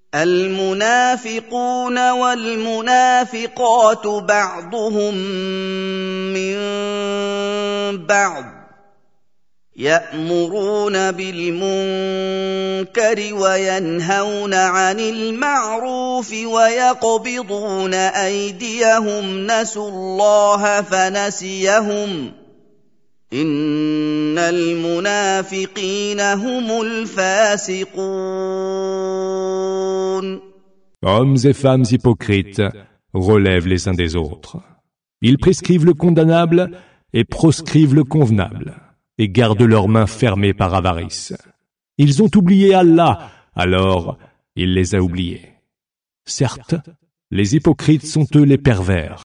المنافقون والمنافقات بعضهم من بعض يأمرون بالمنكر وينهون عن المعروف ويقبضون أيديهم نسوا الله فنسيهم إن المنافقين هم الفاسقون. Hommes et femmes hypocrites relèvent les uns des autres. Ils prescrivent le condamnable et proscrivent le convenable, et gardent leurs mains fermées par avarice. Ils ont oublié Allah, alors il les a oubliés. Certes, les hypocrites sont eux les pervers.